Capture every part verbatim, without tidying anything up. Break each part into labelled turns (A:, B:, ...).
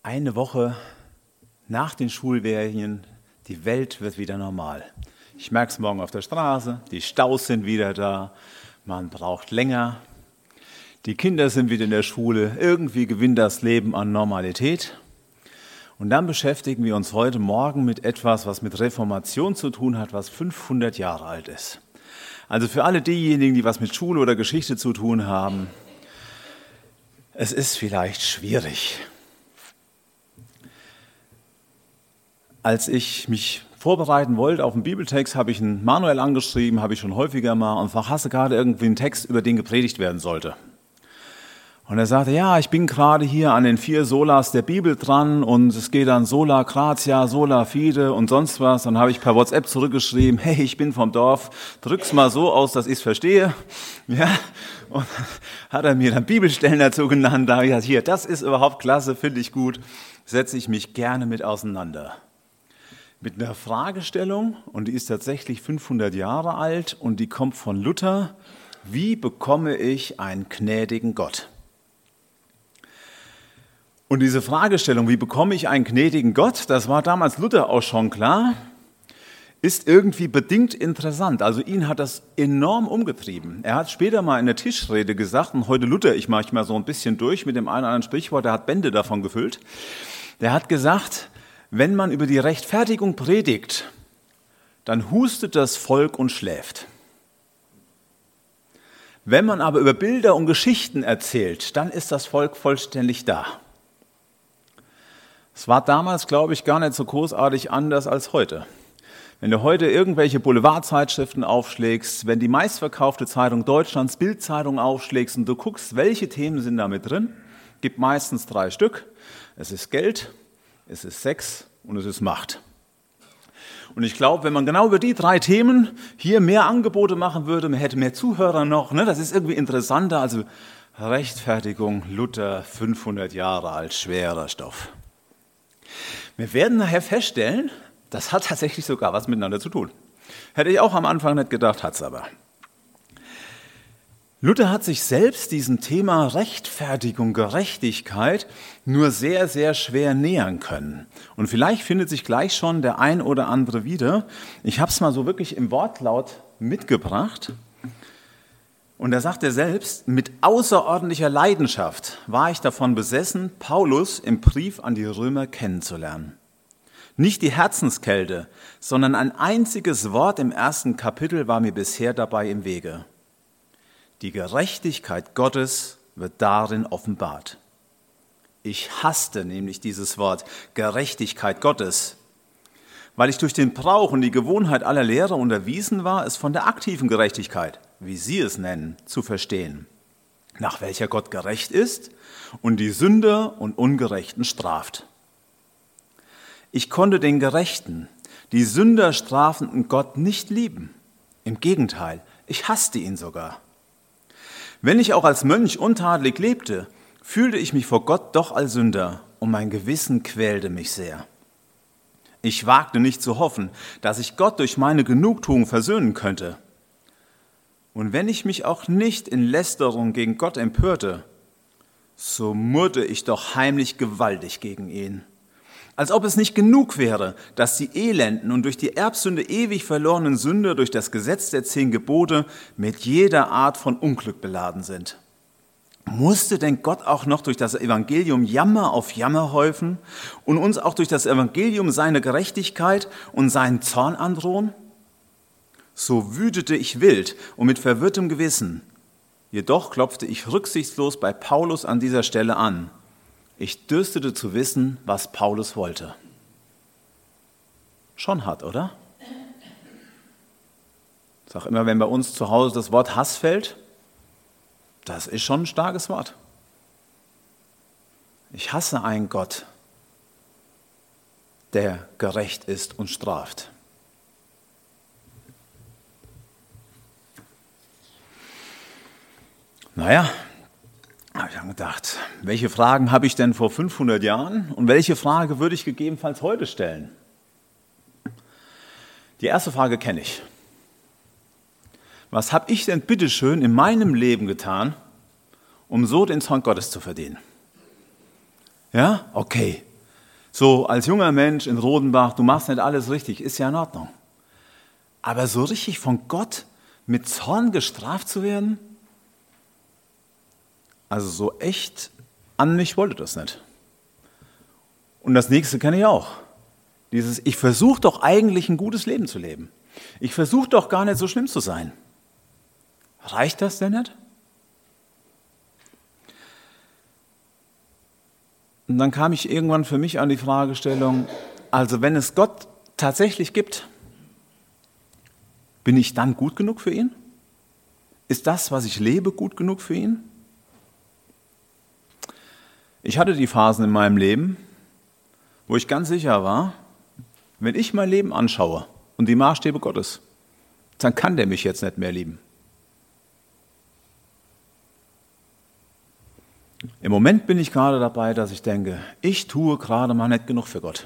A: Eine Woche nach den Schulferien, die Welt wird wieder normal. Ich merke es morgen auf der Straße, die Staus sind wieder da, man braucht länger. Die Kinder sind wieder in der Schule, irgendwie gewinnt das Leben an Normalität. Und dann beschäftigen wir uns heute Morgen mit etwas, was mit Reformation zu tun hat, was fünfhundert Jahre alt ist. Also für alle diejenigen, die was mit Schule oder Geschichte zu tun haben, es ist vielleicht schwierig. Als ich mich vorbereiten wollte auf einen Bibeltext, habe ich einen Manuel angeschrieben, habe ich schon häufiger mal, und verhasse gerade irgendwie einen Text, über den gepredigt werden sollte. Und er sagte, ja, ich bin gerade hier an den vier Solas der Bibel dran und es geht dann Sola Gratia, Sola Fide und sonst was. Dann habe ich per WhatsApp zurückgeschrieben, hey, ich bin vom Dorf, drück's mal so aus, dass ich es verstehe. Ja, und hat er mir dann Bibelstellen dazu genannt. Da habe ich gesagt, hier, das ist überhaupt klasse, finde ich gut, setze ich mich gerne mit auseinander. Mit einer Fragestellung, und die ist tatsächlich fünfhundert Jahre alt und die kommt von Luther: Wie bekomme ich einen gnädigen Gott? Und diese Fragestellung, wie bekomme ich einen gnädigen Gott, das war damals Luther auch schon klar, ist irgendwie bedingt interessant. Also ihn hat das enorm umgetrieben. Er hat später mal in der Tischrede gesagt, und heute Luther, ich mache mal so ein bisschen durch mit dem einen oder anderen Sprichwort, der hat Bände davon gefüllt, der hat gesagt, wenn man über die Rechtfertigung predigt, dann hustet das Volk und schläft. Wenn man aber über Bilder und Geschichten erzählt, dann ist das Volk vollständig da. Es war damals, glaube ich, gar nicht so großartig anders als heute. Wenn du heute irgendwelche Boulevardzeitschriften aufschlägst, wenn die meistverkaufte Zeitung Deutschlands, Bild-Zeitung aufschlägst und du guckst, welche Themen sind da mit drin, gibt meistens drei Stück. Es ist Geld, es ist Sex und es ist Macht. Und ich glaube, wenn man genau über die drei Themen hier mehr Angebote machen würde, man hätte mehr Zuhörer noch, ne, das ist irgendwie interessanter. Also Rechtfertigung, Luther, fünfhundert Jahre alt, schwerer Stoff. Wir werden nachher feststellen, das hat tatsächlich sogar was miteinander zu tun. Hätte ich auch am Anfang nicht gedacht, hat es aber. Luther hat sich selbst diesem Thema Rechtfertigung, Gerechtigkeit nur sehr, sehr schwer nähern können. Und vielleicht findet sich gleich schon der ein oder andere wieder. Ich habe es mal so wirklich im Wortlaut mitgebracht. Und da sagt er selbst, mit außerordentlicher Leidenschaft war ich davon besessen, Paulus im Brief an die Römer kennenzulernen. Nicht die Herzenskälte, sondern ein einziges Wort im ersten Kapitel war mir bisher dabei im Wege. Die Gerechtigkeit Gottes wird darin offenbart. Ich hasste nämlich dieses Wort Gerechtigkeit Gottes, weil ich durch den Brauch und die Gewohnheit aller Lehrer unterwiesen war, es von der aktiven Gerechtigkeit, wie sie es nennen, zu verstehen, nach welcher Gott gerecht ist und die Sünder und Ungerechten straft. Ich konnte den Gerechten, die Sünder strafenden Gott nicht lieben. Im Gegenteil, ich hasste ihn sogar. Wenn ich auch als Mönch untadelig lebte, fühlte ich mich vor Gott doch als Sünder und mein Gewissen quälte mich sehr. Ich wagte nicht zu hoffen, dass ich Gott durch meine Genugtuung versöhnen könnte. Und wenn ich mich auch nicht in Lästerung gegen Gott empörte, so murrte ich doch heimlich gewaltig gegen ihn. Als ob es nicht genug wäre, dass die elenden und durch die Erbsünde ewig verlorenen Sünder durch das Gesetz der zehn Gebote mit jeder Art von Unglück beladen sind. Musste denn Gott auch noch durch das Evangelium Jammer auf Jammer häufen und uns auch durch das Evangelium seine Gerechtigkeit und seinen Zorn androhen? So wütete ich wild und mit verwirrtem Gewissen. Jedoch klopfte ich rücksichtslos bei Paulus an dieser Stelle an. Ich dürstete zu wissen, was Paulus wollte. Schon hart, oder? Ich sage immer, wenn bei uns zu Hause das Wort Hass fällt, das ist schon ein starkes Wort. Ich hasse einen Gott, der gerecht ist und straft. Naja, habe ich dann gedacht, welche Fragen habe ich denn vor fünfhundert Jahren und welche Frage würde ich gegebenenfalls heute stellen? Die erste Frage kenne ich. Was habe ich denn bitteschön in meinem Leben getan, um so den Zorn Gottes zu verdienen? Ja, okay, So als junger Mensch in Rodenbach, du machst nicht alles richtig, ist ja in Ordnung. Aber so richtig von Gott mit Zorn gestraft zu werden, also so echt an mich wollte das nicht. Und das nächste kenne ich auch. Dieses, ich versuche doch eigentlich ein gutes Leben zu leben. Ich versuche doch gar nicht so schlimm zu sein. Reicht das denn nicht? Und dann kam ich irgendwann für mich an die Fragestellung, also wenn es Gott tatsächlich gibt, bin ich dann gut genug für ihn? Ist das, was ich lebe, gut genug für ihn? Ich hatte die Phasen in meinem Leben, wo ich ganz sicher war, wenn ich mein Leben anschaue und die Maßstäbe Gottes, dann kann der mich jetzt nicht mehr lieben. Im Moment bin ich gerade dabei, dass ich denke, ich tue gerade mal nicht genug für Gott.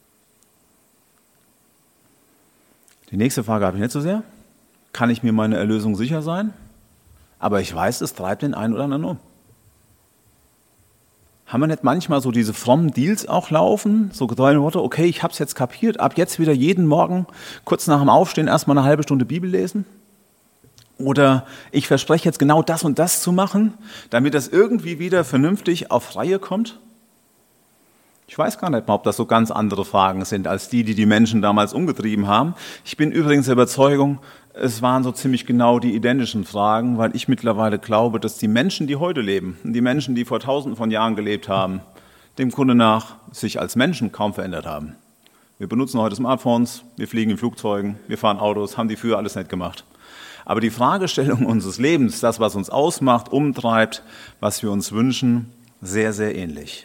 A: Die nächste Frage habe ich nicht so sehr. Kann ich mir meine Erlösung sicher sein? Aber ich weiß, es treibt den einen oder anderen um. Haben wir nicht manchmal so diese frommen Deals auch laufen? So getreu Worte, okay, ich habe es jetzt kapiert, ab jetzt wieder jeden Morgen kurz nach dem Aufstehen erstmal eine halbe Stunde Bibel lesen? Oder ich verspreche jetzt genau das und das zu machen, damit das irgendwie wieder vernünftig auf Reihe kommt? Ich weiß gar nicht mal, ob das so ganz andere Fragen sind, als die, die die Menschen damals umgetrieben haben. Ich bin übrigens der Überzeugung, es waren so ziemlich genau die identischen Fragen, weil ich mittlerweile glaube, dass die Menschen, die heute leben, die Menschen, die vor tausenden von Jahren gelebt haben, dem Grunde nach sich als Menschen kaum verändert haben. Wir benutzen heute Smartphones, wir fliegen in Flugzeugen, wir fahren Autos, haben die früher alles nicht gemacht. Aber die Fragestellung unseres Lebens, das, was uns ausmacht, umtreibt, was wir uns wünschen, sehr, sehr ähnlich.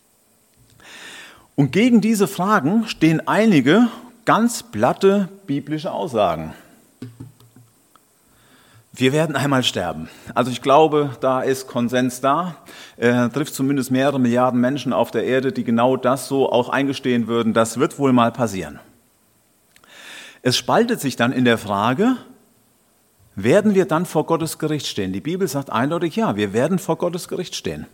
A: Und gegen diese Fragen stehen einige ganz platte biblische Aussagen. Wir werden einmal sterben. Also ich glaube, da ist Konsens da. Er trifft zumindest mehrere Milliarden Menschen auf der Erde, die genau das so auch eingestehen würden. Das wird wohl mal passieren. Es spaltet sich dann in der Frage, werden wir dann vor Gottes Gericht stehen? Die Bibel sagt eindeutig, ja, wir werden vor Gottes Gericht stehen.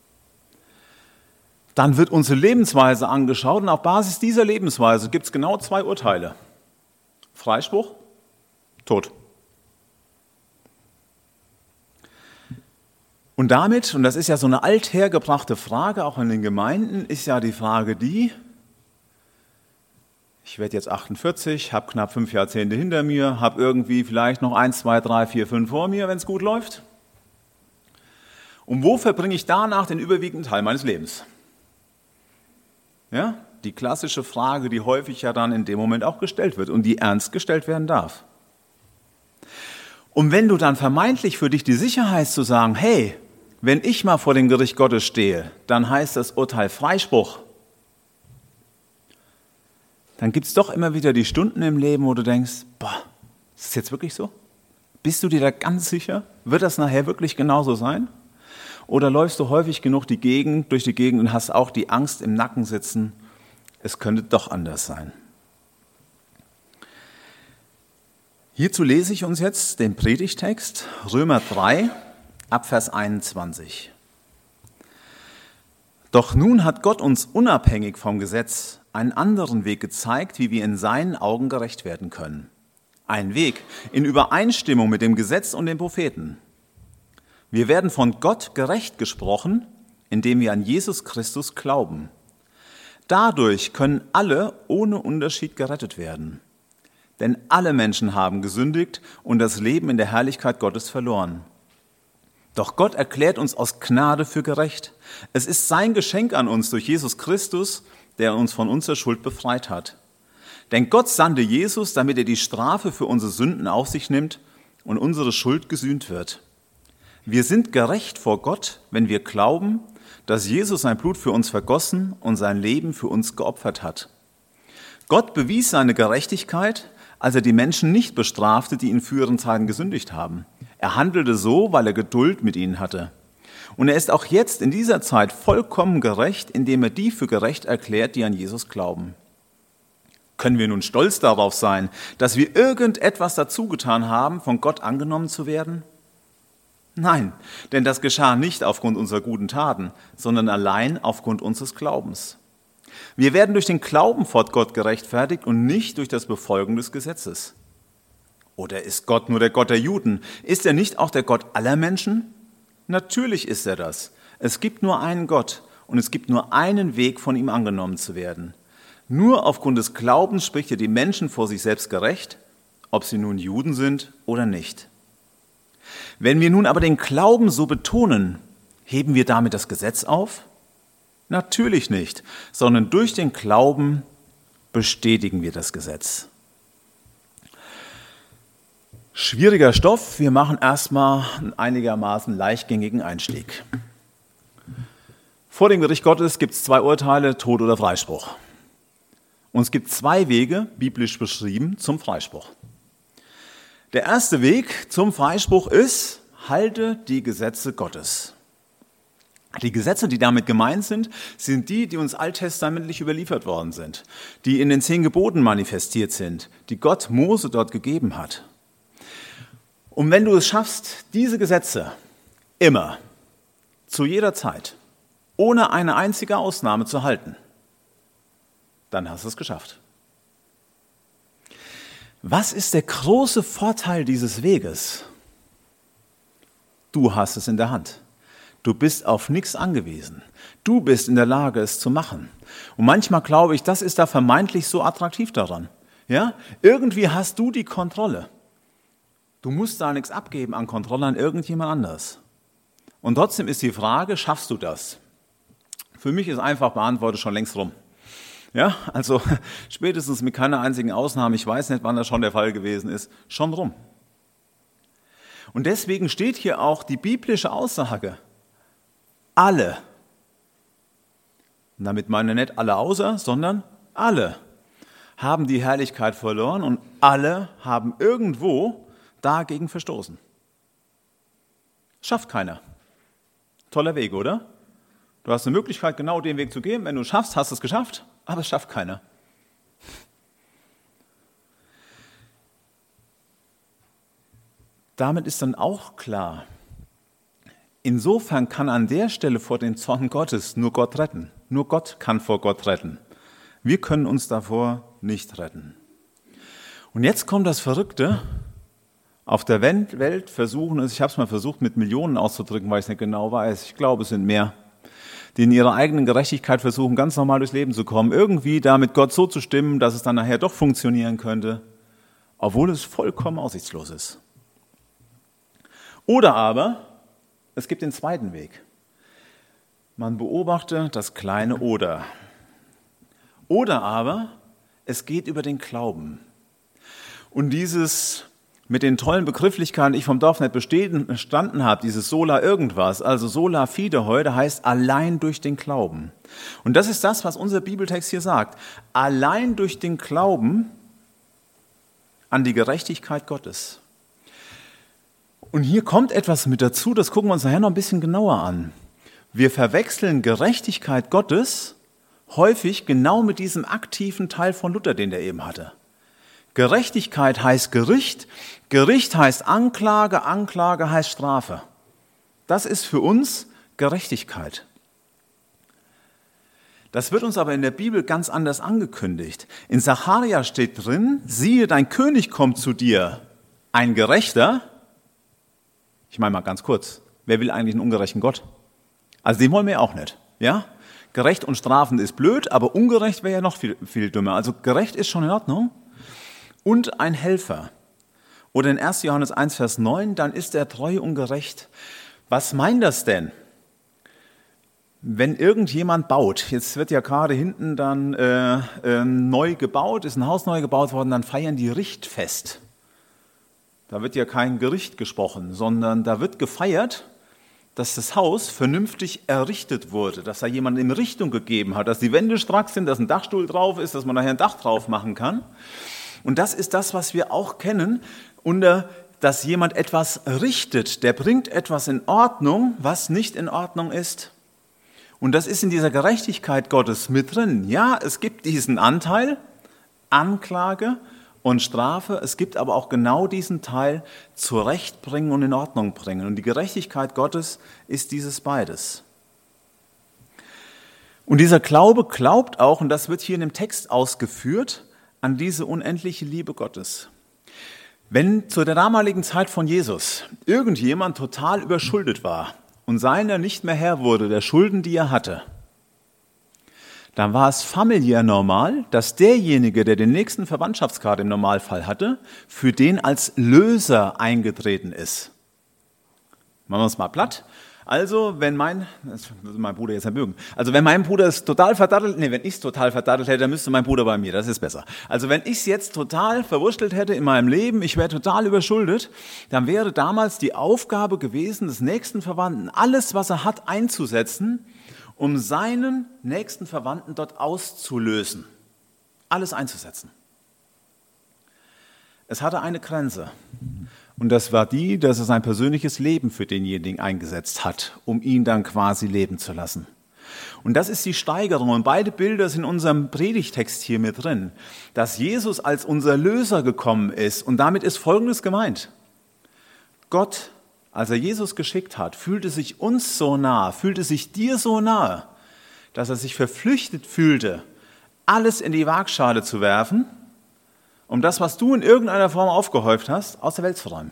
A: Dann wird unsere Lebensweise angeschaut und auf Basis dieser Lebensweise gibt es genau zwei Urteile. Freispruch, Tod. Und damit, und das ist ja so eine althergebrachte Frage, auch in den Gemeinden, ist ja die Frage die, ich werde jetzt achtundvierzig, habe knapp fünf Jahrzehnte hinter mir, habe irgendwie vielleicht noch eins, zwei, drei, vier, fünf vor mir, wenn es gut läuft. Und wo verbringe ich danach den überwiegenden Teil meines Lebens? Ja, die klassische Frage, die häufig ja dann in dem Moment auch gestellt wird und die ernst gestellt werden darf. Und wenn du dann vermeintlich für dich die Sicherheit zu sagen, hey, wenn ich mal vor dem Gericht Gottes stehe, dann heißt das Urteil Freispruch, dann gibt es doch immer wieder die Stunden im Leben, wo du denkst, boah, ist das jetzt wirklich so? Bist du dir da ganz sicher? Wird das nachher wirklich genauso sein? Oder läufst du häufig genug die Gegend, durch die Gegend und hast auch die Angst im Nacken sitzen, es könnte doch anders sein. Hierzu lese ich uns jetzt den Predigtext, Römer drei, Abvers einundzwanzig. Doch nun hat Gott uns unabhängig vom Gesetz einen anderen Weg gezeigt, wie wir in seinen Augen gerecht werden können. Ein Weg in Übereinstimmung mit dem Gesetz und den Propheten. Wir werden von Gott gerecht gesprochen, indem wir an Jesus Christus glauben. Dadurch können alle ohne Unterschied gerettet werden. Denn alle Menschen haben gesündigt und das Leben in der Herrlichkeit Gottes verloren. Doch Gott erklärt uns aus Gnade für gerecht. Es ist sein Geschenk an uns durch Jesus Christus, der uns von unserer Schuld befreit hat. Denn Gott sandte Jesus, damit er die Strafe für unsere Sünden auf sich nimmt und unsere Schuld gesühnt wird. Wir sind gerecht vor Gott, wenn wir glauben, dass Jesus sein Blut für uns vergossen und sein Leben für uns geopfert hat. Gott bewies seine Gerechtigkeit, als er die Menschen nicht bestrafte, die in früheren Zeiten gesündigt haben. Er handelte so, weil er Geduld mit ihnen hatte. Und er ist auch jetzt in dieser Zeit vollkommen gerecht, indem er die für gerecht erklärt, die an Jesus glauben. Können wir nun stolz darauf sein, dass wir irgendetwas dazu getan haben, von Gott angenommen zu werden? Nein, denn das geschah nicht aufgrund unserer guten Taten, sondern allein aufgrund unseres Glaubens. Wir werden durch den Glauben vor Gott gerechtfertigt und nicht durch das Befolgen des Gesetzes. Oder ist Gott nur der Gott der Juden? Ist er nicht auch der Gott aller Menschen? Natürlich ist er das. Es gibt nur einen Gott und es gibt nur einen Weg, von ihm angenommen zu werden. Nur aufgrund des Glaubens spricht er die Menschen vor sich selbst gerecht, ob sie nun Juden sind oder nicht. Wenn wir nun aber den Glauben so betonen, heben wir damit das Gesetz auf? Natürlich nicht, sondern durch den Glauben bestätigen wir das Gesetz. Schwieriger Stoff, wir machen erstmal einen einigermaßen leichtgängigen Einstieg. Vor dem Gericht Gottes gibt es zwei Urteile, Tod oder Freispruch. Und es gibt zwei Wege, biblisch beschrieben, zum Freispruch. Der erste Weg zum Freispruch ist, halte die Gesetze Gottes. Die Gesetze, die damit gemeint sind, sind die, die uns alttestamentlich überliefert worden sind, die in den zehn Geboten manifestiert sind, die Gott Mose dort gegeben hat. Und wenn du es schaffst, diese Gesetze immer, zu jeder Zeit, ohne eine einzige Ausnahme zu halten, dann hast du es geschafft. Was ist der große Vorteil dieses Weges? Du hast es in der Hand. Du bist auf nichts angewiesen. Du bist in der Lage, es zu machen. Und manchmal glaube ich, das ist da vermeintlich so attraktiv daran. Ja? Irgendwie hast du die Kontrolle. Du musst da nichts abgeben an Kontrolle an irgendjemand anders. Und trotzdem ist die Frage, schaffst du das? Für mich ist einfach beantwortet schon längst rum. Ja, also spätestens mit keiner einzigen Ausnahme, ich weiß nicht, wann das schon der Fall gewesen ist, schon rum. Und deswegen steht hier auch die biblische Aussage, alle, und damit meine ich nicht alle außer, sondern alle haben die Herrlichkeit verloren und alle haben irgendwo dagegen verstoßen. Schafft keiner. Toller Weg, oder? Du hast eine Möglichkeit, genau den Weg zu gehen. Wenn du es schaffst, hast du es geschafft, aber es schafft keiner. Damit ist dann auch klar, insofern kann an der Stelle vor den Zorn Gottes nur Gott retten. Nur Gott kann vor Gott retten. Wir können uns davor nicht retten. Und jetzt kommt das Verrückte. Auf der Welt versuchen es, ich habe es mal versucht mit Millionen auszudrücken, weil ich es nicht genau weiß, ich glaube es sind mehr, die in ihrer eigenen Gerechtigkeit versuchen, ganz normal durchs Leben zu kommen, irgendwie da mit Gott so zu stimmen, dass es dann nachher doch funktionieren könnte, obwohl es vollkommen aussichtslos ist. Oder aber, es gibt den zweiten Weg. Man beobachte das kleine Oder. Oder aber, es geht über den Glauben. Und dieses mit den tollen Begrifflichkeiten, die ich vom Dorf nicht bestanden habe, dieses Sola irgendwas, also Sola Fide heute, heißt allein durch den Glauben. Und das ist das, was unser Bibeltext hier sagt. Allein durch den Glauben an die Gerechtigkeit Gottes. Und hier kommt etwas mit dazu, das gucken wir uns nachher noch ein bisschen genauer an. Wir verwechseln Gerechtigkeit Gottes häufig genau mit diesem aktiven Teil von Luther, den der eben hatte. Gerechtigkeit heißt Gericht, Gericht heißt Anklage, Anklage heißt Strafe. Das ist für uns Gerechtigkeit. Das wird uns aber in der Bibel ganz anders angekündigt. In Sacharja steht drin, siehe, dein König kommt zu dir, ein Gerechter. Ich meine mal ganz kurz, wer will eigentlich einen ungerechten Gott? Also den wollen wir auch nicht. Ja? Gerecht und strafend ist blöd, aber ungerecht wäre ja noch viel, viel dümmer. Also gerecht ist schon in Ordnung. Und ein Helfer. Oder in erster Johannes eins, Vers neun, dann ist er treu und gerecht. Was meint das denn? Wenn irgendjemand baut, jetzt wird ja gerade hinten dann äh, äh, neu gebaut, ist ein Haus neu gebaut worden, dann feiern die Richtfest. Da wird ja kein Gericht gesprochen, sondern da wird gefeiert, dass das Haus vernünftig errichtet wurde, dass da jemand eine Richtung gegeben hat, dass die Wände strack sind, dass ein Dachstuhl drauf ist, dass man nachher ein Dach drauf machen kann. Und das ist das, was wir auch kennen, unter, dass jemand etwas richtet, der bringt etwas in Ordnung, was nicht in Ordnung ist. Und das ist in dieser Gerechtigkeit Gottes mit drin. Ja, es gibt diesen Anteil, Anklage und Strafe, es gibt aber auch genau diesen Teil, zurechtbringen und in Ordnung bringen. Und die Gerechtigkeit Gottes ist dieses beides. Und dieser Glaube glaubt auch, und das wird hier in dem Text ausgeführt, an diese unendliche Liebe Gottes. Wenn zu der damaligen Zeit von Jesus irgendjemand total überschuldet war und seiner nicht mehr Herr wurde, der Schulden, die er hatte, dann war es familiär normal, dass derjenige, der den nächsten Verwandtschaftsgrad im Normalfall hatte, für den als Löser eingetreten ist. Machen wir es mal platt. Also, wenn mein, das würde mein Bruder jetzt nicht mögen, also wenn mein Bruder es total verdattelt, nee, wenn ich es total verdattelt hätte, dann müsste mein Bruder bei mir, das ist besser. Also wenn ich es jetzt total verwurstelt hätte in meinem Leben, ich wäre total überschuldet, dann wäre damals die Aufgabe gewesen, des nächsten Verwandten, alles, was er hat, einzusetzen, um seinen nächsten Verwandten dort auszulösen. Alles einzusetzen. Es hatte eine Grenze. Und das war die, dass er sein persönliches Leben für denjenigen eingesetzt hat, um ihn dann quasi leben zu lassen. Und das ist die Steigerung. Und beide Bilder sind in unserem Predigtext hier mit drin, dass Jesus als unser Löser gekommen ist. Und damit ist Folgendes gemeint. Gott, als er Jesus geschickt hat, fühlte sich uns so nah, fühlte sich dir so nahe, dass er sich verpflichtet fühlte, alles in die Waagschale zu werfen, um das, was du in irgendeiner Form aufgehäuft hast, aus der Welt zu räumen.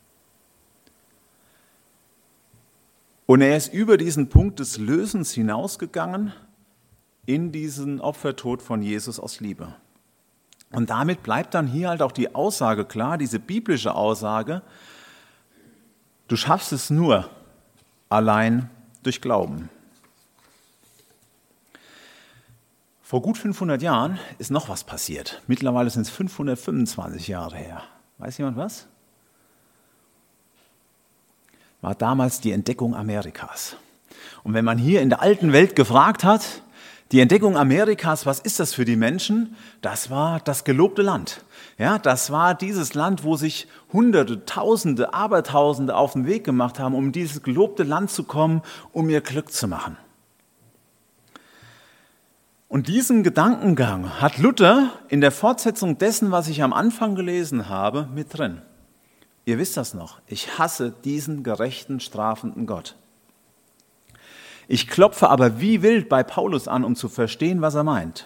A: Und er ist über diesen Punkt des Lösens hinausgegangen in diesen Opfertod von Jesus aus Liebe. Und damit bleibt dann hier halt auch die Aussage klar, diese biblische Aussage, du schaffst es nur allein durch Glauben. Vor gut fünfhundert Jahren ist noch was passiert. Mittlerweile sind es fünfhundertfünfundzwanzig Jahre her. Weiß jemand was? War damals die Entdeckung Amerikas. Und wenn man hier in der alten Welt gefragt hat, die Entdeckung Amerikas, was ist das für die Menschen? Das war das gelobte Land. Ja, das war dieses Land, wo sich Hunderte, Tausende, Abertausende auf den Weg gemacht haben, um in dieses gelobte Land zu kommen, um ihr Glück zu machen. Und diesen Gedankengang hat Luther in der Fortsetzung dessen, was ich am Anfang gelesen habe, mit drin. Ihr wisst das noch, ich hasse diesen gerechten, strafenden Gott. Ich klopfe aber wie wild bei Paulus an, um zu verstehen, was er meint.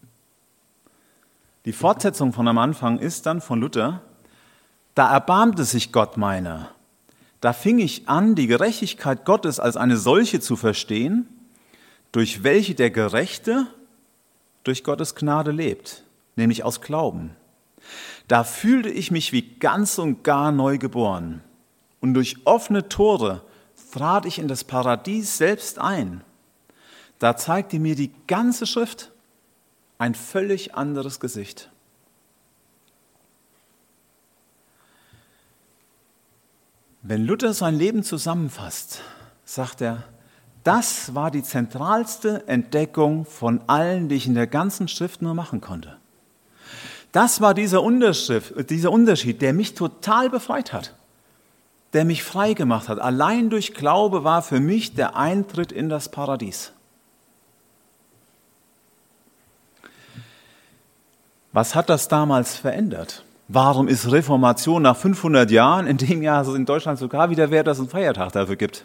A: Die Fortsetzung von am Anfang ist dann von Luther, da erbarmte sich Gott meiner. Da fing ich an, die Gerechtigkeit Gottes als eine solche zu verstehen, durch welche der Gerechte durch Gottes Gnade lebt, nämlich aus Glauben. Da fühlte ich mich wie ganz und gar neu geboren. Und durch offene Tore trat ich in das Paradies selbst ein. Da zeigte mir die ganze Schrift ein völlig anderes Gesicht. Wenn Luther sein Leben zusammenfasst, sagt er, das war die zentralste Entdeckung von allen, die ich in der ganzen Schrift nur machen konnte. Das war dieser Unterschied, dieser Unterschied, der mich total befreit hat, der mich frei gemacht hat. Allein durch Glaube war für mich der Eintritt in das Paradies. Was hat das damals verändert? Warum ist Reformation nach fünfhundert Jahren, in dem Jahr in Deutschland sogar wieder wert, dass es einen Feiertag dafür gibt?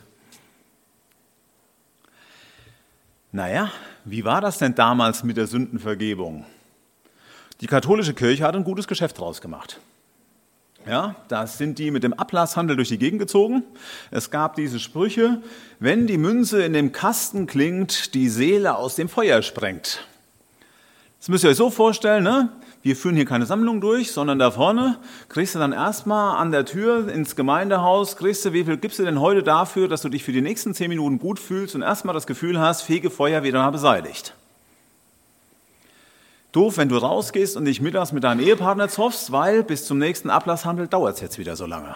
A: Naja, wie war das denn damals mit der Sündenvergebung? Die katholische Kirche hat ein gutes Geschäft draus gemacht. Ja, da sind die mit dem Ablasshandel durch die Gegend gezogen. Es gab diese Sprüche, wenn die Münze in dem Kasten klingt, die Seele aus dem Feuer sprengt. Das müsst ihr euch so vorstellen, ne? Wir führen hier keine Sammlung durch, sondern da vorne kriegst du dann erstmal an der Tür ins Gemeindehaus, kriegst du, wie viel gibst du denn heute dafür, dass du dich für die nächsten zehn Minuten gut fühlst und erstmal das Gefühl hast, Fegefeuer wieder mal beseitigt. Doof, wenn du rausgehst und dich mittags mit deinem Ehepartner zoffst, weil bis zum nächsten Ablasshandel dauert es jetzt wieder so lange.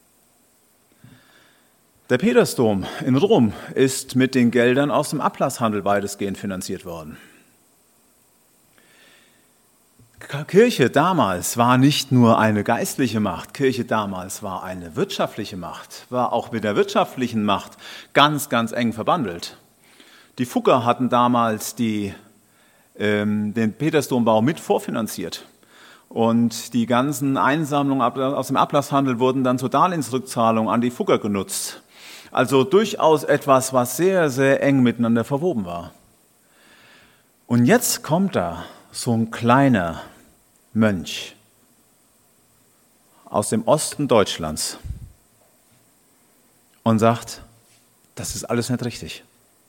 A: Der Petersdom in Rom ist mit den Geldern aus dem Ablasshandel weitestgehend finanziert worden. Kirche damals war nicht nur eine geistliche Macht, Kirche damals war eine wirtschaftliche Macht, war auch mit der wirtschaftlichen Macht ganz, ganz eng verbandelt. Die Fugger hatten damals die, ähm, den Petersdombau mit vorfinanziert und die ganzen Einsammlungen aus dem Ablasshandel wurden dann zur Darlehensrückzahlung an die Fugger genutzt. Also durchaus etwas, was sehr, sehr eng miteinander verwoben war. Und jetzt kommt da so ein kleiner Mönch aus dem Osten Deutschlands und sagt, das ist alles nicht richtig.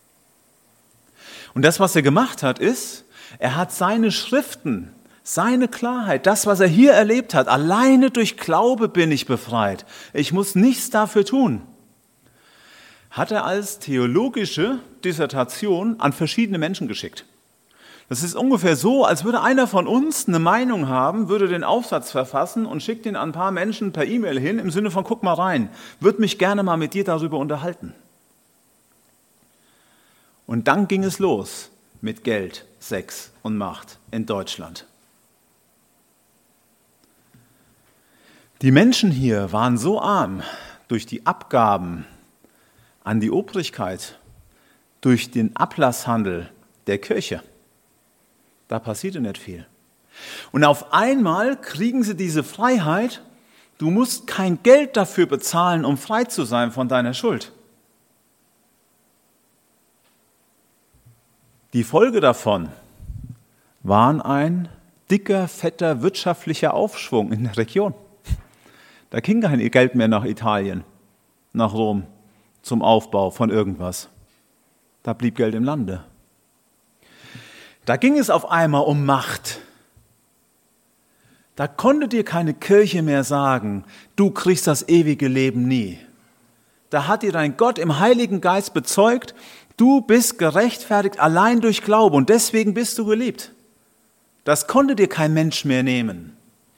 A: Und das, was er gemacht hat, ist, er hat seine Schriften, seine Klarheit, das, was er hier erlebt hat, alleine durch Glaube bin ich befreit. Ich muss nichts dafür tun. Hat er als theologische Dissertation an verschiedene Menschen geschickt. Das ist ungefähr so, als würde einer von uns eine Meinung haben, würde den Aufsatz verfassen und schickt ihn an ein paar Menschen per E-Mail hin, im Sinne von, guck mal rein, würde mich gerne mal mit dir darüber unterhalten. Und dann ging es los mit Geld, Sex und Macht in Deutschland. Die Menschen hier waren so arm durch die Abgaben an die Obrigkeit, durch den Ablasshandel der Kirche. Da passierte nicht viel. Und auf einmal kriegen sie diese Freiheit, du musst kein Geld dafür bezahlen, um frei zu sein von deiner Schuld. Die Folge davon waren ein dicker, fetter wirtschaftlicher Aufschwung in der Region. Da ging kein Geld mehr nach Italien, nach Rom, zum Aufbau von irgendwas. Da blieb Geld im Lande. Da ging es auf einmal um Macht. Da konnte dir keine Kirche mehr sagen, du kriegst das ewige Leben nie. Da hat dir dein Gott im Heiligen Geist bezeugt, du bist gerechtfertigt allein durch Glaube und deswegen bist du geliebt. Das konnte dir kein Mensch mehr nehmen.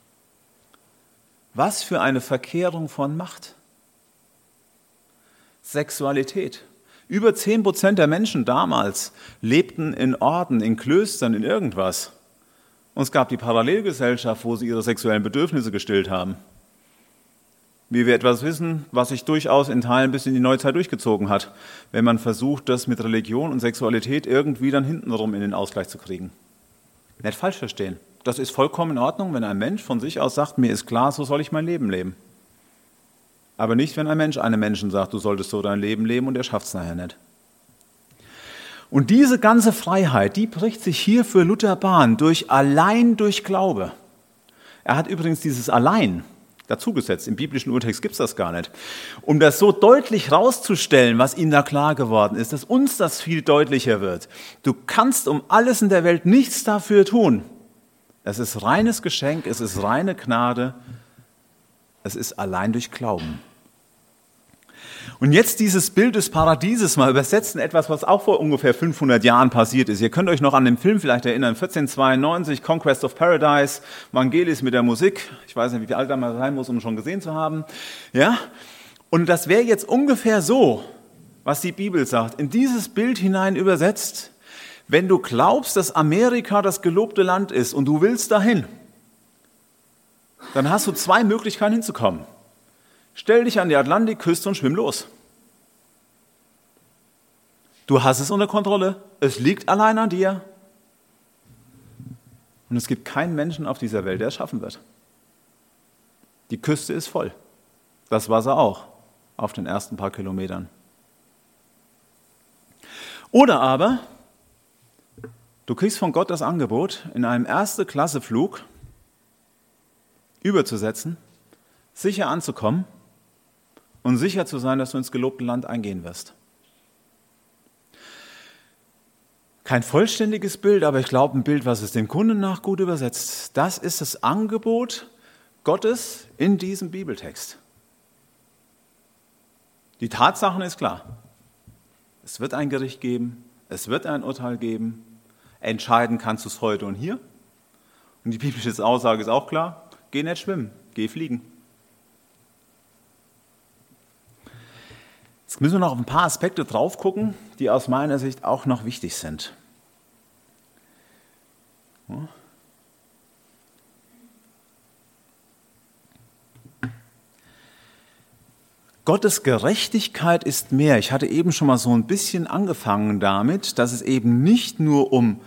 A: Was für eine Verkehrung von Macht. Sexualität. Über zehn Prozent der Menschen damals lebten in Orden, in Klöstern, in irgendwas. Und es gab die Parallelgesellschaft, wo sie ihre sexuellen Bedürfnisse gestillt haben. Wie wir etwas wissen, was sich durchaus in Teilen bis in die Neuzeit durchgezogen hat, wenn man versucht, das mit Religion und Sexualität irgendwie dann hintenrum in den Ausgleich zu kriegen. Nicht falsch verstehen. Das ist vollkommen in Ordnung, wenn ein Mensch von sich aus sagt, mir ist klar, so soll ich mein Leben leben. Aber nicht, wenn ein Mensch einem Menschen sagt, du solltest so dein Leben leben und er schafft es nachher nicht. Und diese ganze Freiheit, die bricht sich hier für Luther Bahn durch allein durch Glaube. Er hat übrigens dieses allein dazugesetzt. Im biblischen Urtext gibt es das gar nicht. Um das so deutlich rauszustellen, was ihm da klar geworden ist, dass uns das viel deutlicher wird. Du kannst um alles in der Welt nichts dafür tun. Es ist reines Geschenk, es ist reine Gnade, es ist allein durch Glauben. Und jetzt dieses Bild des Paradieses mal übersetzen, etwas, was auch vor ungefähr fünfhundert Jahren passiert ist. Ihr könnt euch noch an den Film vielleicht erinnern, vierzehnhundertzweiundneunzig, Conquest of Paradise, Vangelis mit der Musik. Ich weiß nicht, wie alt man sein muss, um es schon gesehen zu haben. Ja? Und das wäre jetzt ungefähr so, was die Bibel sagt, in dieses Bild hinein übersetzt. Wenn du glaubst, dass Amerika das gelobte Land ist und du willst dahin, dann hast du zwei Möglichkeiten hinzukommen. Stell dich an die Atlantikküste und schwimm los. Du hast es unter Kontrolle, es liegt allein an dir. Und es gibt keinen Menschen auf dieser Welt, der es schaffen wird. Die Küste ist voll, das Wasser auch, auf den ersten paar Kilometern. Oder aber, du kriegst von Gott das Angebot, in einem Erste-Klasse-Flug überzusetzen, sicher anzukommen und sicher zu sein, dass du ins gelobte Land eingehen wirst. Kein vollständiges Bild, aber ich glaube ein Bild, was es dem Kunden nach gut übersetzt. Das ist das Angebot Gottes in diesem Bibeltext. Die Tatsache ist klar. Es wird ein Gericht geben, es wird ein Urteil geben. Entscheiden kannst du es heute und hier. Und die biblische Aussage ist auch klar, geh nicht schwimmen, geh fliegen. Jetzt müssen wir noch auf ein paar Aspekte drauf gucken, die aus meiner Sicht auch noch wichtig sind. Ja. Gottes Gerechtigkeit ist mehr. Ich hatte eben schon mal so ein bisschen angefangen damit, dass es eben nicht nur um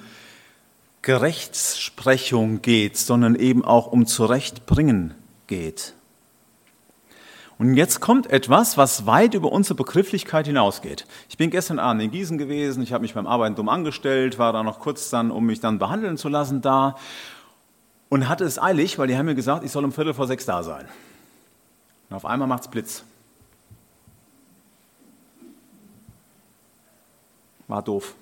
A: Gerechtsprechung geht, sondern eben auch um Zurechtbringen geht. Und Und jetzt kommt etwas, was weit über unsere Begrifflichkeit hinausgeht. Ich bin gestern Abend in Gießen gewesen, ich habe mich beim Arbeiten dumm angestellt, war da noch kurz dann, um mich dann behandeln zu lassen da und hatte es eilig, weil die haben mir gesagt, ich soll um Viertel vor sechs da sein. Und auf einmal macht es Blitz. War doof.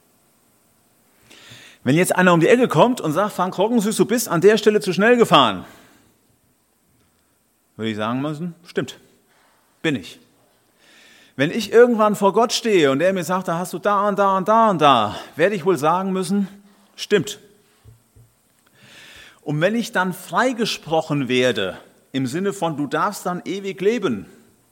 A: Wenn jetzt einer um die Ecke kommt und sagt, Frank Roggensüß, du bist an der Stelle zu schnell gefahren, würde ich sagen müssen, stimmt, bin ich. Wenn ich irgendwann vor Gott stehe und er mir sagt, da hast du da und da und da und da, werde ich wohl sagen müssen, stimmt. Und wenn ich dann freigesprochen werde, im Sinne von, du darfst dann ewig leben,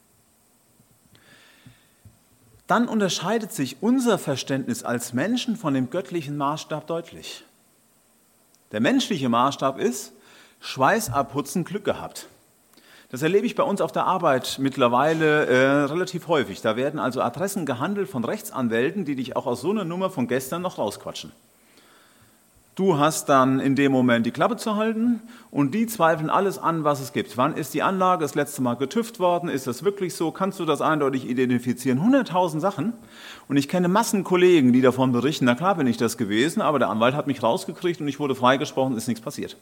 A: dann unterscheidet sich unser Verständnis als Menschen von dem göttlichen Maßstab deutlich. Der menschliche Maßstab ist, Schweiß abputzen, Glück gehabt. Das erlebe ich bei uns auf der Arbeit mittlerweile äh, relativ häufig. Da werden also Adressen gehandelt von Rechtsanwälten, die dich auch aus so einer Nummer von gestern noch rausquatschen. Du hast dann in dem Moment die Klappe zu halten und die zweifeln alles an, was es gibt. Wann ist die Anlage das letzte Mal getüft worden? Ist das wirklich so? Kannst du das eindeutig identifizieren? hunderttausend Sachen. Und ich kenne Massen Kollegen, die davon berichten, na klar bin ich das gewesen, aber der Anwalt hat mich rausgekriegt und ich wurde freigesprochen, ist nichts passiert.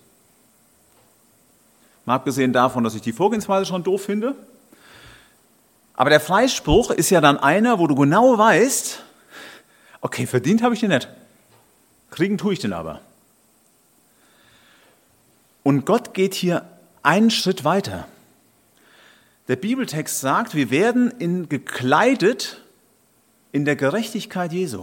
A: Mal abgesehen davon, dass ich die Vorgehensweise schon doof finde. Aber der Freispruch ist ja dann einer, wo du genau weißt, okay, verdient habe ich den nicht. Kriegen tue ich den aber. Und Gott geht hier einen Schritt weiter. Der Bibeltext sagt, wir werden in, gekleidet in der Gerechtigkeit Jesu.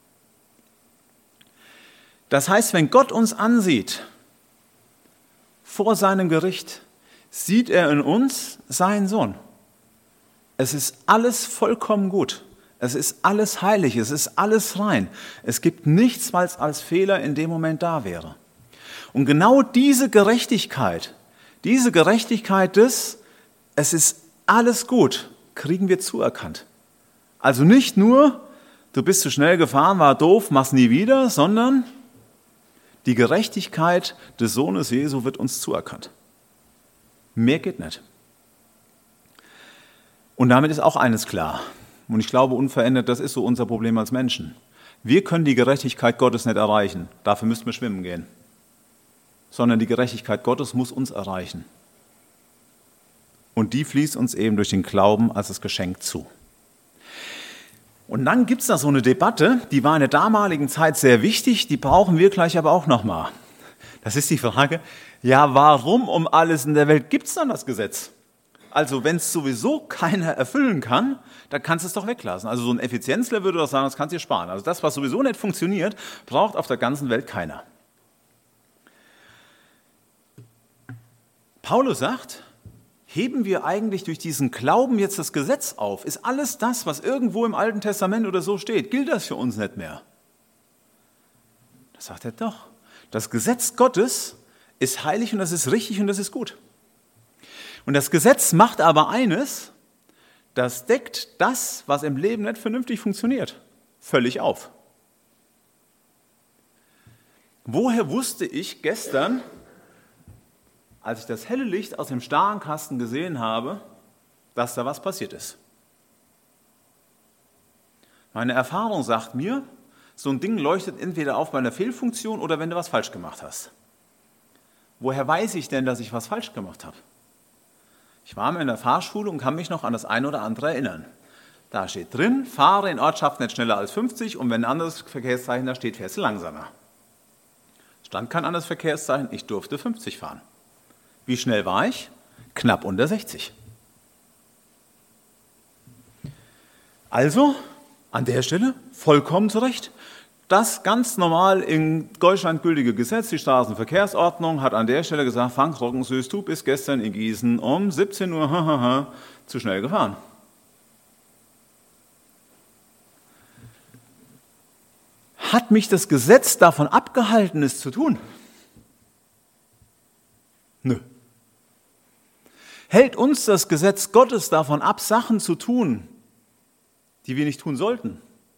A: Das heißt, wenn Gott uns ansieht, vor seinem Gericht, sieht er in uns seinen Sohn. Es ist alles vollkommen gut. Es ist alles heilig, es ist alles rein. Es gibt nichts, was als Fehler in dem Moment da wäre. Und genau diese Gerechtigkeit, diese Gerechtigkeit des, es ist alles gut, kriegen wir zuerkannt. Also nicht nur, du bist zu schnell gefahren, war doof, mach's nie wieder, sondern die Gerechtigkeit des Sohnes Jesu wird uns zuerkannt. Mehr geht nicht. Und damit ist auch eines klar. Und ich glaube, unverändert, das ist so unser Problem als Menschen. Wir können die Gerechtigkeit Gottes nicht erreichen. Dafür müssten wir schwimmen gehen. Sondern die Gerechtigkeit Gottes muss uns erreichen. Und die fließt uns eben durch den Glauben als das Geschenk zu. Und dann gibt es da so eine Debatte, die war in der damaligen Zeit sehr wichtig, die brauchen wir gleich aber auch nochmal. Das ist die Frage, ja, warum um alles in der Welt gibt es dann das Gesetz? Also wenn es sowieso keiner erfüllen kann, dann kannst du es doch weglassen. Also so ein Effizienzler würde doch sagen, das kannst du dir sparen. Also das, was sowieso nicht funktioniert, braucht auf der ganzen Welt keiner. Paulus sagt, heben wir eigentlich durch diesen Glauben jetzt das Gesetz auf? Ist alles das, was irgendwo im Alten Testament oder so steht, gilt das für uns nicht mehr? Das sagt er doch. Das Gesetz Gottes ist heilig und das ist richtig und das ist gut. Und das Gesetz macht aber eines, das deckt das, was im Leben nicht vernünftig funktioniert, völlig auf. Woher wusste ich gestern, als ich das helle Licht aus dem starren Kasten gesehen habe, dass da was passiert ist? Meine Erfahrung sagt mir, so ein Ding leuchtet entweder auf bei einer Fehlfunktion oder wenn du was falsch gemacht hast. Woher weiß ich denn, dass ich was falsch gemacht habe? Ich war mal in der Fahrschule und kann mich noch an das eine oder andere erinnern. Da steht drin, fahre in Ortschaften nicht schneller als fünfzig und wenn ein anderes Verkehrszeichen da steht, fährst du langsamer. Stand kein anderes Verkehrszeichen, ich durfte fünfzig fahren. Wie schnell war ich? Knapp unter sechzig. Also, an der Stelle vollkommen zu Recht. Das ganz normal in Deutschland gültige Gesetz, die Straßenverkehrsordnung, hat an der Stelle gesagt, Frank Roggensüß, du bist gestern in Gießen um siebzehn Uhr hahaha, zu schnell gefahren. Hat mich das Gesetz davon abgehalten, es zu tun? Nö. Hält uns das Gesetz Gottes davon ab, Sachen zu tun, die wir nicht tun sollten?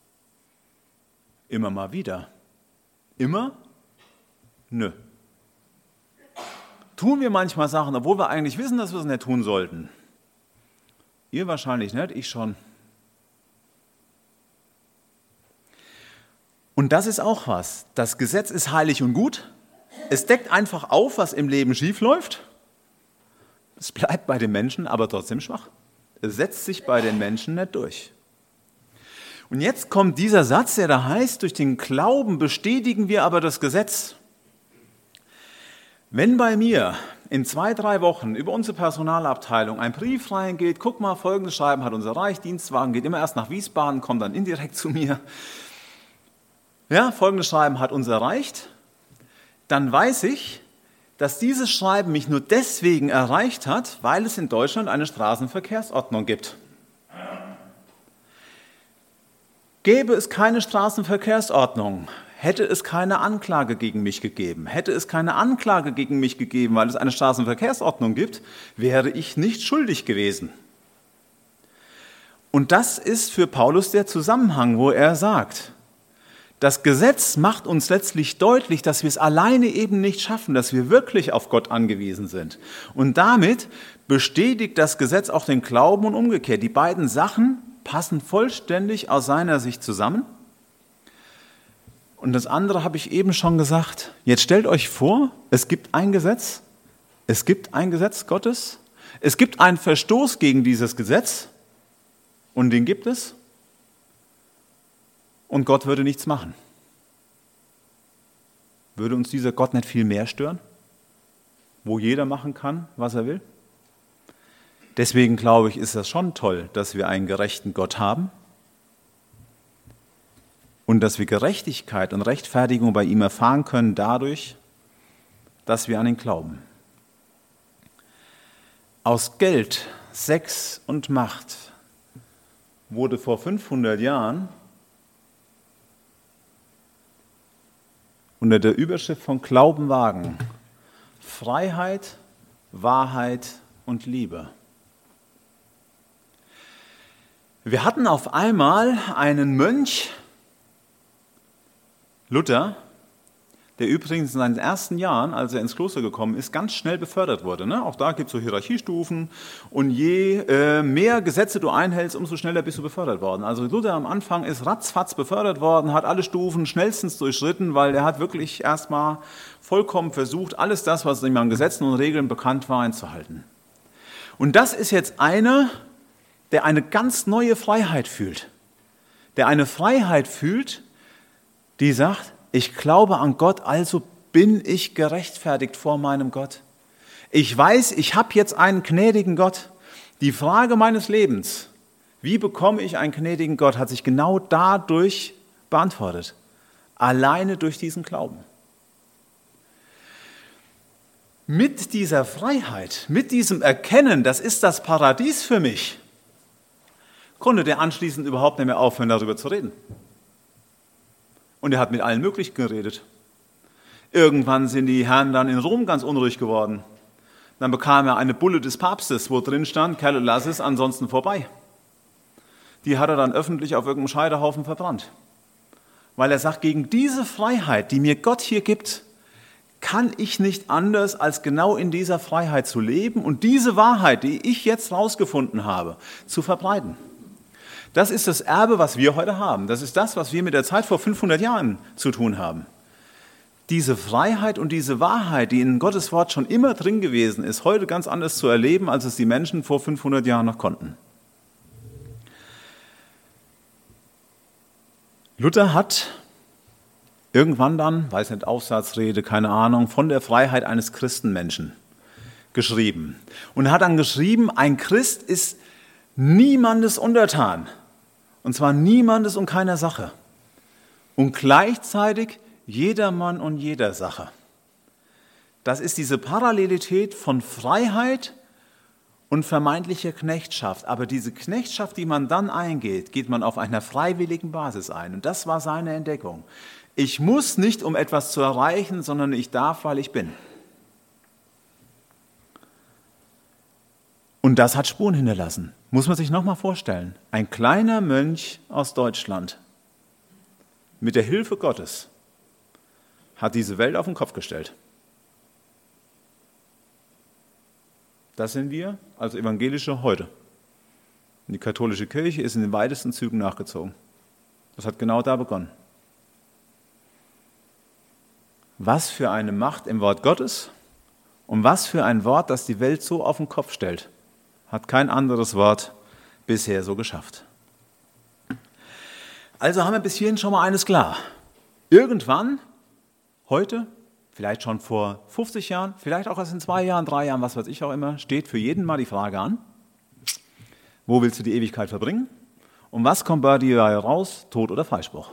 A: Immer mal wieder. Immer? Nö. Tun wir manchmal Sachen, obwohl wir eigentlich wissen, dass wir es nicht tun sollten? Ihr wahrscheinlich nicht, ich schon. Und das ist auch was. Das Gesetz ist heilig und gut. Es deckt einfach auf, was im Leben schief läuft. Es bleibt bei den Menschen, aber trotzdem schwach. Es setzt sich bei den Menschen nicht durch. Und jetzt kommt dieser Satz, der da heißt, durch den Glauben bestätigen wir aber das Gesetz. Wenn bei mir in zwei, drei Wochen über unsere Personalabteilung ein Brief reingeht, guck mal, folgendes Schreiben hat uns erreicht, Dienstwagen geht immer erst nach Wiesbaden, kommt dann indirekt zu mir. Ja, folgendes Schreiben hat uns erreicht, dann weiß ich, dass dieses Schreiben mich nur deswegen erreicht hat, weil es in Deutschland eine Straßenverkehrsordnung gibt. Gäbe es keine Straßenverkehrsordnung, hätte es keine Anklage gegen mich gegeben. Hätte es keine Anklage gegen mich gegeben, weil es eine Straßenverkehrsordnung gibt, wäre ich nicht schuldig gewesen. Und das ist für Paulus der Zusammenhang, wo er sagt, das Gesetz macht uns letztlich deutlich, dass wir es alleine eben nicht schaffen, dass wir wirklich auf Gott angewiesen sind. Und damit bestätigt das Gesetz auch den Glauben und umgekehrt. Die beiden Sachen passen vollständig aus seiner Sicht zusammen. Und das andere habe ich eben schon gesagt. Jetzt stellt euch vor, es gibt ein Gesetz, es gibt ein Gesetz Gottes, es gibt einen Verstoß gegen dieses Gesetz und den gibt es. Und Gott würde nichts machen. Würde uns dieser Gott nicht viel mehr stören, wo jeder machen kann, was er will? Deswegen glaube ich, ist das schon toll, dass wir einen gerechten Gott haben und dass wir Gerechtigkeit und Rechtfertigung bei ihm erfahren können dadurch, dass wir an ihn glauben. Aus Geld, Sex und Macht wurde vor fünfhundert Jahren unter der Überschrift von Glauben wagen Freiheit, Wahrheit und Liebe. Wir hatten auf einmal einen Mönch, Luther, der übrigens in seinen ersten Jahren, als er ins Kloster gekommen ist, ganz schnell befördert wurde. Ne? Auch da gibt es so Hierarchiestufen und je äh, mehr Gesetze du einhältst, umso schneller bist du befördert worden. Also Luther am Anfang ist ratzfatz befördert worden, hat alle Stufen schnellstens durchschritten, weil er hat wirklich erstmal vollkommen versucht, alles das, was ihm an Gesetzen und Regeln bekannt war, einzuhalten. Und das ist jetzt einer, der eine ganz neue Freiheit fühlt. Der eine Freiheit fühlt, die sagt, ich glaube an Gott, also bin ich gerechtfertigt vor meinem Gott. Ich weiß, ich habe jetzt einen gnädigen Gott. Die Frage meines Lebens, wie bekomme ich einen gnädigen Gott, hat sich genau dadurch beantwortet. Alleine durch diesen Glauben. Mit dieser Freiheit, mit diesem Erkennen, das ist das Paradies für mich, konnte der anschließend überhaupt nicht mehr aufhören, darüber zu reden. Und er hat mit allen möglichen geredet. Irgendwann sind die Herren dann in Rom ganz unruhig geworden. Dann bekam er eine Bulle des Papstes, wo drin stand, Kerle, lass es, ansonsten vorbei. Die hat er dann öffentlich auf irgendeinem Scheiterhaufen verbrannt. Weil er sagt, gegen diese Freiheit, die mir Gott hier gibt, kann ich nicht anders, als genau in dieser Freiheit zu leben und diese Wahrheit, die ich jetzt rausgefunden habe, zu verbreiten. Das ist das Erbe, was wir heute haben. Das ist das, was wir mit der Zeit vor fünfhundert Jahren zu tun haben. Diese Freiheit und diese Wahrheit, die in Gottes Wort schon immer drin gewesen ist, heute ganz anders zu erleben, als es die Menschen vor fünfhundert Jahren noch konnten. Luther hat irgendwann dann, weiß nicht, Aufsatzrede, keine Ahnung, von der Freiheit eines Christenmenschen geschrieben. Und er hat dann geschrieben, ein Christ ist niemandes untertan. Und zwar niemandes und keiner Sache. Und gleichzeitig jedermann und jeder Sache. Das ist diese Parallelität von Freiheit und vermeintlicher Knechtschaft. Aber diese Knechtschaft, die man dann eingeht, geht man auf einer freiwilligen Basis ein. Und das war seine Entdeckung. Ich muss nicht, um etwas zu erreichen, sondern ich darf, weil ich bin. Und das hat Spuren hinterlassen. Muss man sich nochmal vorstellen. Ein kleiner Mönch aus Deutschland mit der Hilfe Gottes hat diese Welt auf den Kopf gestellt. Das sind wir als Evangelische heute. Und die katholische Kirche ist in den weitesten Zügen nachgezogen. Das hat genau da begonnen. Was für eine Macht im Wort Gottes und was für ein Wort, das die Welt so auf den Kopf stellt, hat kein anderes Wort bisher so geschafft. Also haben wir bis hierhin schon mal eines klar. Irgendwann, heute, vielleicht schon vor fünfzig Jahren, vielleicht auch erst in zwei Jahren, drei Jahren, was weiß ich auch immer, steht für jeden mal die Frage an, wo willst du die Ewigkeit verbringen? Und was kommt bei dir raus, Tod oder Freispruch?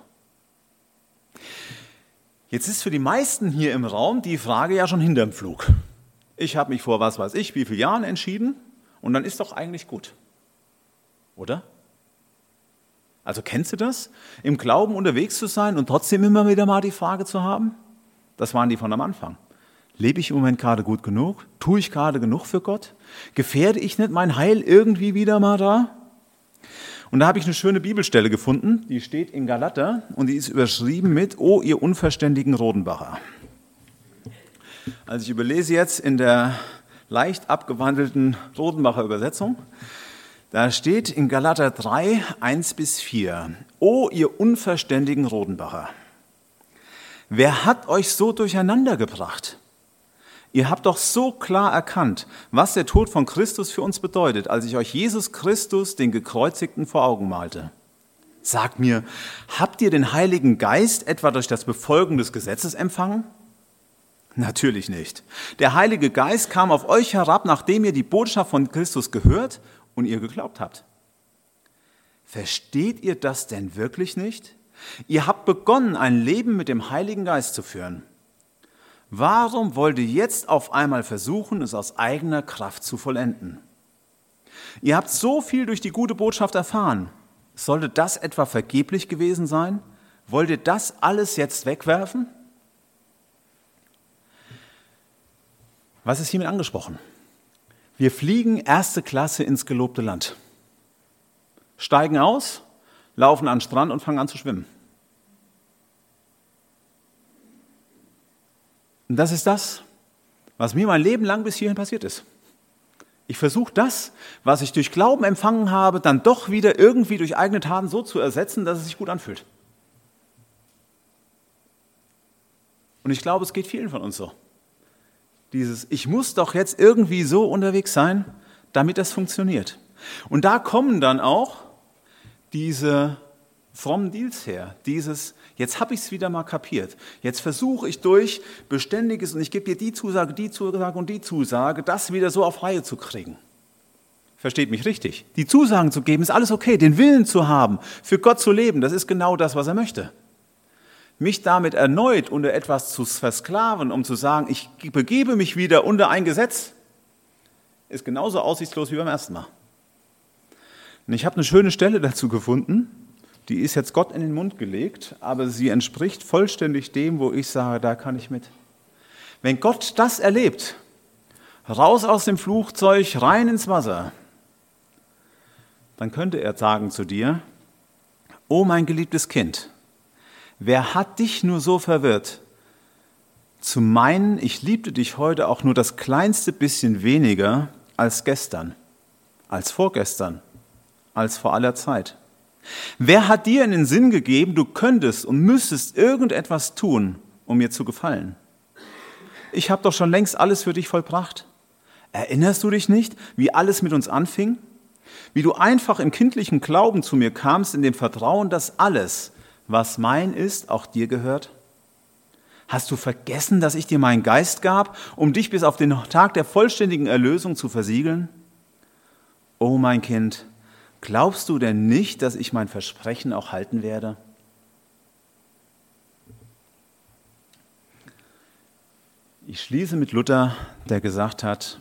A: Jetzt ist für die meisten hier im Raum die Frage ja schon hinterm Flug. Ich habe mich vor was weiß ich, wie vielen Jahren entschieden und dann ist doch eigentlich gut. Oder? Also kennst du das? Im Glauben unterwegs zu sein und trotzdem immer wieder mal die Frage zu haben? Das waren die von am Anfang. Lebe ich im Moment gerade gut genug? Tue ich gerade genug für Gott? Gefährde ich nicht mein Heil irgendwie wieder mal da? Und da habe ich eine schöne Bibelstelle gefunden, die steht in Galater und die ist überschrieben mit O ihr unverständigen Rodenbacher. Also ich überlese jetzt in der leicht abgewandelten Rodenbacher Übersetzung. Da steht in Galater drei, eins bis vier, O ihr unverständigen Rodenbacher, wer hat euch so durcheinander gebracht? Ihr habt doch so klar erkannt, was der Tod von Christus für uns bedeutet, als ich euch Jesus Christus, den Gekreuzigten, vor Augen malte. Sagt mir, habt ihr den Heiligen Geist etwa durch das Befolgen des Gesetzes empfangen? Natürlich nicht. Der Heilige Geist kam auf euch herab, nachdem ihr die Botschaft von Christus gehört und ihr geglaubt habt. Versteht ihr das denn wirklich nicht? Ihr habt begonnen, ein Leben mit dem Heiligen Geist zu führen. Warum wollt ihr jetzt auf einmal versuchen, es aus eigener Kraft zu vollenden? Ihr habt so viel durch die gute Botschaft erfahren. Sollte das etwa vergeblich gewesen sein? Wollt ihr das alles jetzt wegwerfen? Was ist hiermit angesprochen? Wir fliegen erste Klasse ins gelobte Land, steigen aus, laufen an den Strand und fangen an zu schwimmen. Und das ist das, was mir mein Leben lang bis hierhin passiert ist. Ich versuche das, was ich durch Glauben empfangen habe, dann doch wieder irgendwie durch eigene Taten so zu ersetzen, dass es sich gut anfühlt. Und ich glaube, es geht vielen von uns so. Dieses, ich muss doch jetzt irgendwie so unterwegs sein, damit das funktioniert. Und da kommen dann auch diese frommen Deals her. Dieses, jetzt habe ich es wieder mal kapiert. Jetzt versuche ich durch Beständiges und ich gebe dir die Zusage, die Zusage und die Zusage, das wieder so auf Reihe zu kriegen. Versteht mich richtig. Die Zusagen zu geben, ist alles okay. Den Willen zu haben, für Gott zu leben, das ist genau das, was er möchte. Mich damit erneut unter etwas zu versklaven, um zu sagen, ich begebe mich wieder unter ein Gesetz, ist genauso aussichtslos wie beim ersten Mal. Und ich habe eine schöne Stelle dazu gefunden, die ist jetzt Gott in den Mund gelegt, aber sie entspricht vollständig dem, wo ich sage, da kann ich mit. Wenn Gott das erlebt, raus aus dem Flugzeug, rein ins Wasser, dann könnte er sagen zu dir, oh mein geliebtes Kind, wer hat dich nur so verwirrt, zu meinen, ich liebte dich heute auch nur das kleinste bisschen weniger als gestern, als vorgestern, als vor aller Zeit? Wer hat dir in den Sinn gegeben, du könntest und müsstest irgendetwas tun, um mir zu gefallen? Ich habe doch schon längst alles für dich vollbracht. Erinnerst du dich nicht, wie alles mit uns anfing? Wie du einfach im kindlichen Glauben zu mir kamst, in dem Vertrauen, dass alles, was mein ist, auch dir gehört? Hast du vergessen, dass ich dir meinen Geist gab, um dich bis auf den Tag der vollständigen Erlösung zu versiegeln? Oh mein Kind, glaubst du denn nicht, dass ich mein Versprechen auch halten werde? Ich schließe mit Luther, der gesagt hat,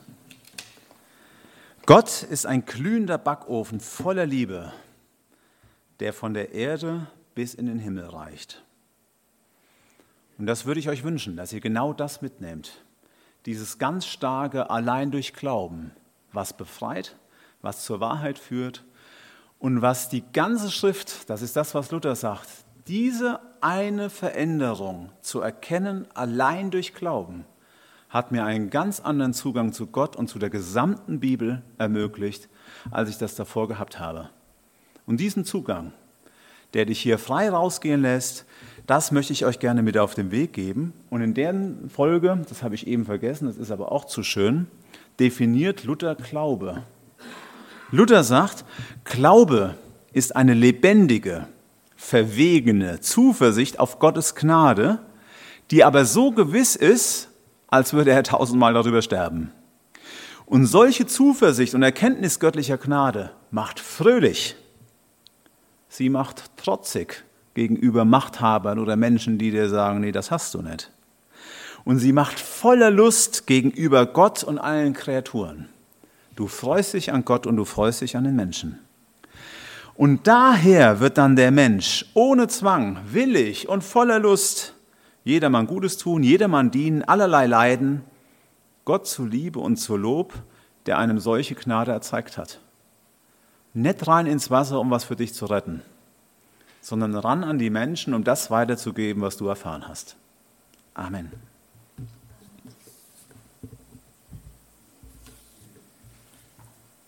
A: Gott ist ein glühender Backofen voller Liebe, der von der Erde bis in den Himmel reicht. Und das würde ich euch wünschen, dass ihr genau das mitnehmt. Dieses ganz starke allein durch Glauben, was befreit, was zur Wahrheit führt und was die ganze Schrift, das ist das, was Luther sagt, diese eine Veränderung zu erkennen allein durch Glauben, hat mir einen ganz anderen Zugang zu Gott und zu der gesamten Bibel ermöglicht, als ich das davor gehabt habe. Und diesen Zugang, der dich hier frei rausgehen lässt, das möchte ich euch gerne mit auf den Weg geben. Und in der Folge, das habe ich eben vergessen, das ist aber auch zu schön, definiert Luther Glaube. Luther sagt, Glaube ist eine lebendige, verwegene Zuversicht auf Gottes Gnade, die aber so gewiss ist, als würde er tausendmal darüber sterben. Und solche Zuversicht und Erkenntnis göttlicher Gnade macht fröhlich. Sie macht trotzig gegenüber Machthabern oder Menschen, die dir sagen, nee, das hast du nicht. Und sie macht voller Lust gegenüber Gott und allen Kreaturen. Du freust dich an Gott und du freust dich an den Menschen. Und daher wird dann der Mensch ohne Zwang, willig und voller Lust jedermann Gutes tun, jedermann dienen, allerlei leiden, Gott zu Liebe und zu Lob, der einem solche Gnade erzeigt hat. Nicht rein ins Wasser, um was für dich zu retten, sondern ran an die Menschen, um das weiterzugeben, was du erfahren hast. Amen.